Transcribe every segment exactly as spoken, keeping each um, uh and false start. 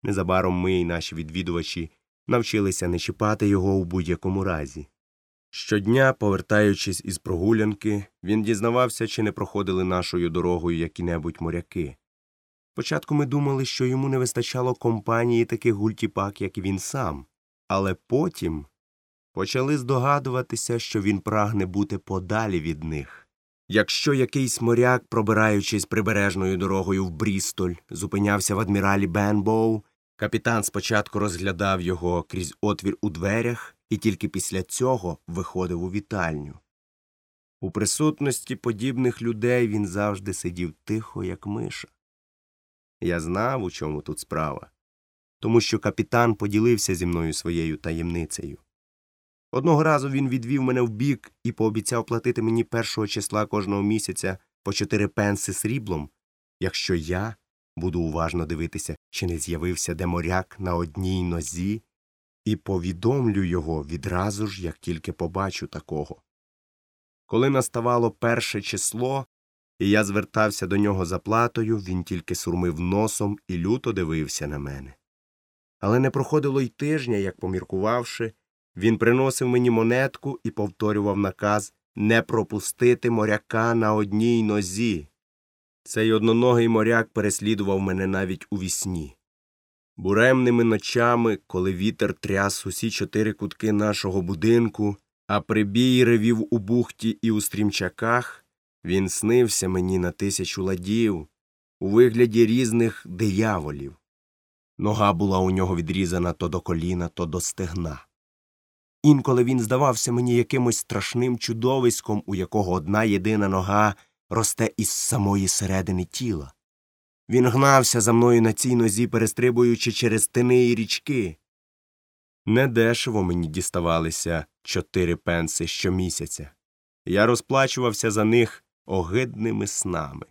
Незабаром ми і наші відвідувачі навчилися не чіпати його у будь-якому разі. Щодня, повертаючись із прогулянки, він дізнавався, чи не проходили нашою дорогою які-небудь моряки. Спочатку ми думали, що йому не вистачало компанії таких гультіпак, як і він сам, але потім почали здогадуватися, що він прагне бути подалі від них. Якщо якийсь моряк, пробираючись прибережною дорогою в Брістоль, зупинявся в адміралі Бенбоу, капітан спочатку розглядав його крізь отвір у дверях і тільки після цього виходив у вітальню. У присутності подібних людей він завжди сидів тихо, як миша. Я знав, у чому тут справа, тому що капітан поділився зі мною своєю таємницею. Одного разу він відвів мене вбік і пообіцяв платити мені першого числа кожного місяця по чотири пенси сріблом, якщо я буду уважно дивитися, чи не з'явився де моряк на одній нозі, і повідомлю його відразу ж, як тільки побачу такого. Коли наставало перше число, і я звертався до нього за платою, він тільки сурмив носом і люто дивився на мене. Але не проходило й тижня, як, поміркувавши, він приносив мені монетку і повторював наказ не пропустити моряка на одній нозі. Цей одноногий моряк переслідував мене навіть у вісні. Буремними ночами, коли вітер тряс усі чотири кутки нашого будинку, а прибій ревів у бухті і у стрімчаках, він снився мені на тисячу ладів у вигляді різних дияволів. Нога була у нього відрізана то до коліна, то до стегна. Інколи він здавався мені якимось страшним чудовиськом, у якого одна єдина нога росте із самої середини тіла. Він гнався за мною на цій нозі, перестрибуючи через тини і річки. Недешево мені діставалися чотири пенси щомісяця. Я розплачувався за них огидними снами.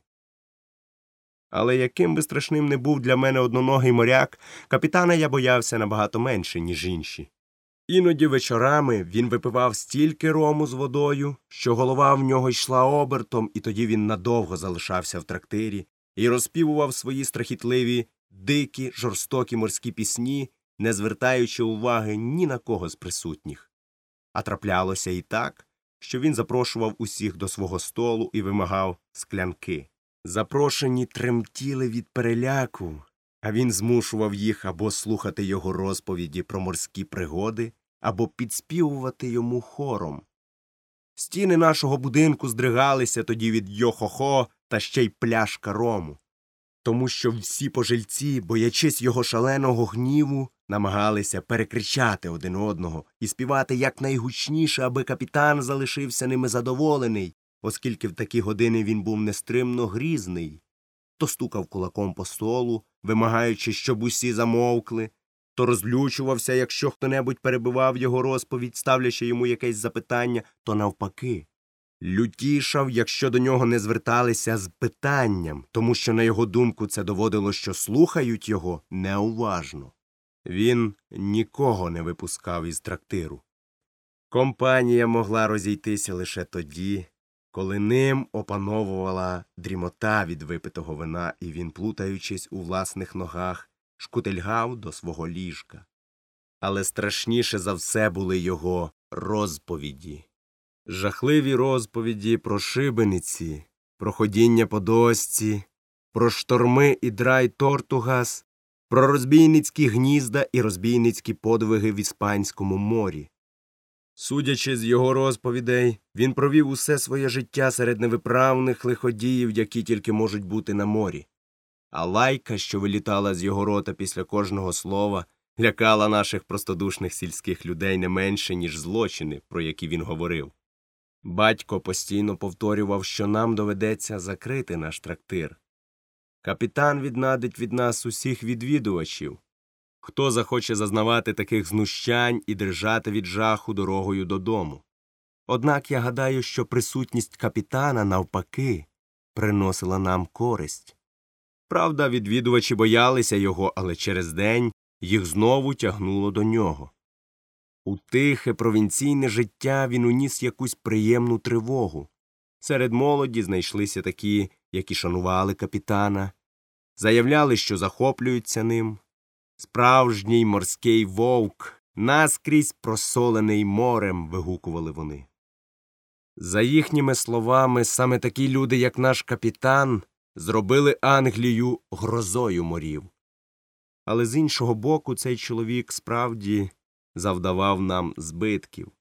Але яким би страшним не був для мене одноногий моряк, капітана я боявся набагато менше, ніж інші. Іноді вечорами він випивав стільки рому з водою, що голова в нього йшла обертом, і тоді він надовго залишався в трактирі і розпівував свої страхітливі, дикі, жорстокі морські пісні, не звертаючи уваги ні на кого з присутніх. А траплялося і так, що він запрошував усіх до свого столу і вимагав склянки. Запрошені тремтіли від переляку, а він змушував їх або слухати його розповіді про морські пригоди, або підспівувати йому хором. Стіни нашого будинку здригалися тоді від йо-хо-хо та ще й пляшка рому, тому що всі пожильці, боячись його шаленого гніву, намагалися перекричати один одного і співати якнайгучніше, аби капітан залишився ними задоволений, оскільки в такі години він був нестримно грізний. То стукав кулаком по столу, вимагаючи, щоб усі замовкли, то розлючувався, якщо хто-небудь перебивав його розповідь, ставлячи йому якесь запитання, то навпаки. Лютішав, якщо до нього не зверталися з питанням, тому що, на його думку, це доводило, що слухають його неуважно. Він нікого не випускав із трактиру. Компанія могла розійтися лише тоді, коли ним опановувала дрімота від випитого вина, і він, плутаючись у власних ногах, шкутильгав до свого ліжка. Але страшніше за все були його розповіді. Жахливі розповіді про шибениці, про ходіння по дошці, про шторми і драй Тортугас, про розбійницькі гнізда і розбійницькі подвиги в Іспанському морі. Судячи з його розповідей, він провів усе своє життя серед невиправних лиходіїв, які тільки можуть бути на морі. А лайка, що вилітала з його рота після кожного слова, лякала наших простодушних сільських людей не менше, ніж злочини, про які він говорив. Батько постійно повторював, що нам доведеться закрити наш трактир. Капітан віднадить від нас усіх відвідувачів. Хто захоче зазнавати таких знущань і дрижати від жаху дорогою додому? Однак я гадаю, що присутність капітана, навпаки, приносила нам користь. Правда, відвідувачі боялися його, але через день їх знову тягнуло до нього. У тихе провінційне життя він уніс якусь приємну тривогу. Серед молоді знайшлися такі, які шанували капітана, заявляли, що захоплюються ним. Справжній морський вовк, наскрізь просолений морем, вигукували вони. За їхніми словами, саме такі люди, як наш капітан, зробили Англію грозою морів. Але з іншого боку, цей чоловік справді завдавав нам збитків.